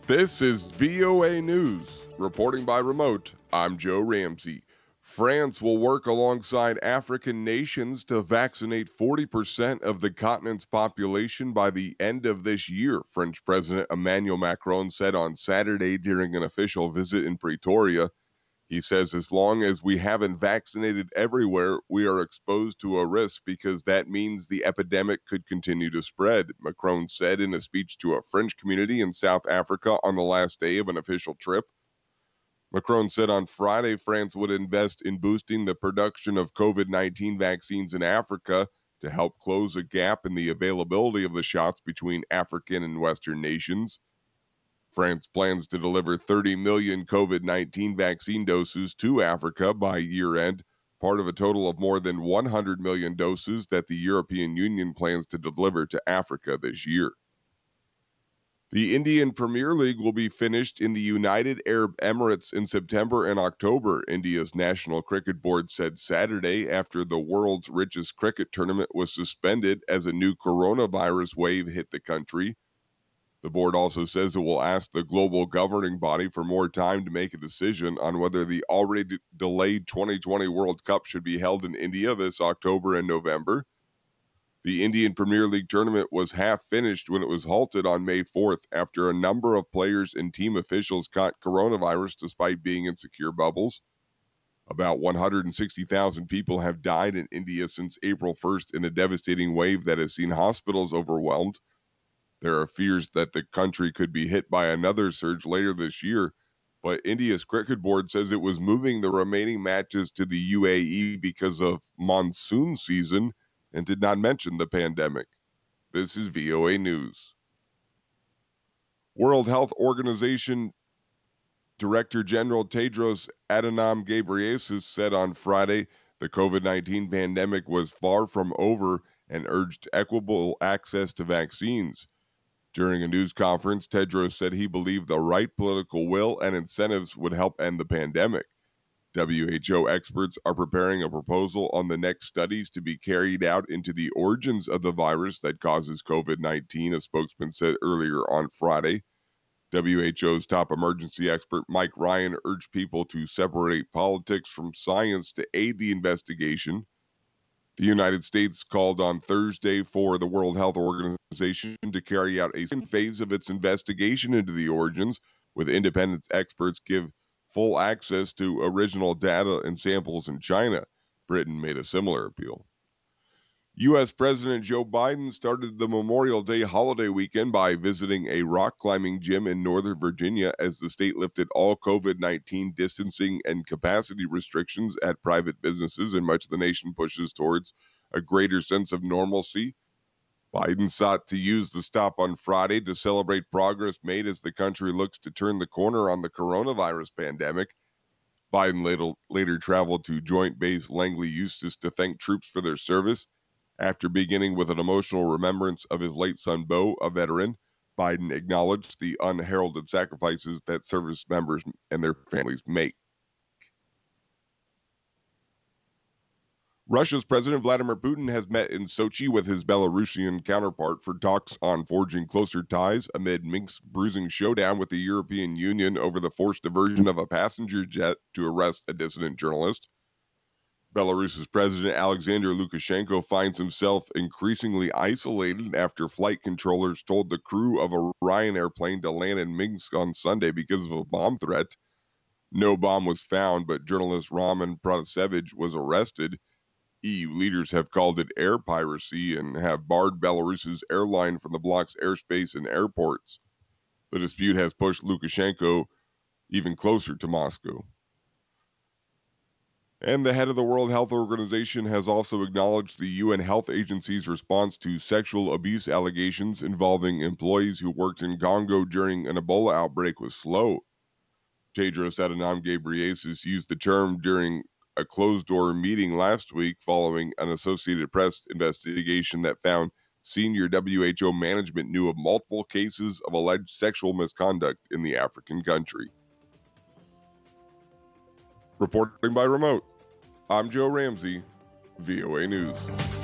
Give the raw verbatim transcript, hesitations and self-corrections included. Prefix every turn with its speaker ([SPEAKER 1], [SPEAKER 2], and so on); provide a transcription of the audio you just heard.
[SPEAKER 1] This is V O A News. Reporting by remote, I'm Joe Ramsey. France will work alongside African nations to vaccinate forty percent of the continent's population by the end of this year, French President Emmanuel Macron said on Saturday during an official visit in Pretoria. He says as long as we haven't vaccinated everywhere, we are exposed to a risk because that means the epidemic could continue to spread, Macron said in a speech to a French community in South Africa on the last day of an official trip. Macron said on Friday France would invest in boosting the production of COVID nineteen vaccines in Africa to help close a gap in the availability of the shots between African and Western nations. France plans to deliver thirty million COVID nineteen vaccine doses to Africa by year-end, part of a total of more than one hundred million doses that the European Union plans to deliver to Africa this year. The Indian Premier League will be finished in the United Arab Emirates in September and October, India's National Cricket Board said Saturday after the world's richest cricket tournament was suspended as a new coronavirus wave hit the country. The board also says it will ask the global governing body for more time to make a decision on whether the already delayed twenty twenty World Cup should be held in India this October and November. The Indian Premier League tournament was half finished when it was halted on May fourth after a number of players and team officials caught coronavirus despite being in secure bubbles. About one hundred sixty thousand people have died in India since April first in a devastating wave that has seen hospitals overwhelmed. There are fears that the country could be hit by another surge later this year, but India's cricket board says it was moving the remaining matches to the U A E because of monsoon season and did not mention the pandemic. This is V O A News. World Health Organization Director General Tedros Adhanom Ghebreyesus said on Friday the COVID nineteen pandemic was far from over and urged equitable access to vaccines. During a news conference, Tedros said he believed the right political will and incentives would help end the pandemic. W H O experts are preparing a proposal on the next studies to be carried out into the origins of the virus that causes COVID nineteen, a spokesman said earlier on Friday. W H O's top emergency expert Mike Ryan urged people to separate politics from science to aid the investigation. The United States called on Thursday for the World Health Organization to carry out a second phase of its investigation into the origins, with independent experts give full access to original data and samples in China. Britain made a similar appeal. U S President Joe Biden started the Memorial Day holiday weekend by visiting a rock climbing gym in Northern Virginia as the state lifted all COVID nineteen distancing and capacity restrictions at private businesses, and much of the nation pushes towards a greater sense of normalcy. Biden sought to use the stop on Friday to celebrate progress made as the country looks to turn the corner on the coronavirus pandemic. Biden later, later traveled to Joint Base Langley Eustis to thank troops for their service. After beginning with an emotional remembrance of his late son, Bo, a veteran, Biden acknowledged the unheralded sacrifices that service members and their families make. Russia's President Vladimir Putin has met in Sochi with his Belarusian counterpart for talks on forging closer ties amid Minsk's bruising showdown with the European Union over the forced diversion of a passenger jet to arrest a dissident journalist. Belarus's President Alexander Lukashenko finds himself increasingly isolated after flight controllers told the crew of a Ryanair plane to land in Minsk on Sunday because of a bomb threat. No bomb was found, but journalist Roman Protasevich was arrested. E U leaders have called it air piracy and have barred Belarus's airline from the bloc's airspace and airports. The dispute has pushed Lukashenko even closer to Moscow. And the head of the World Health Organization has also acknowledged the U N Health Agency's response to sexual abuse allegations involving employees who worked in Congo during an Ebola outbreak was slow. Tedros Adhanom Ghebreyesus used the term during a closed-door meeting last week following an Associated Press investigation that found senior W H O management knew of multiple cases of alleged sexual misconduct in the African country. Reporting by remote, I'm Joe Ramsey, V O A News.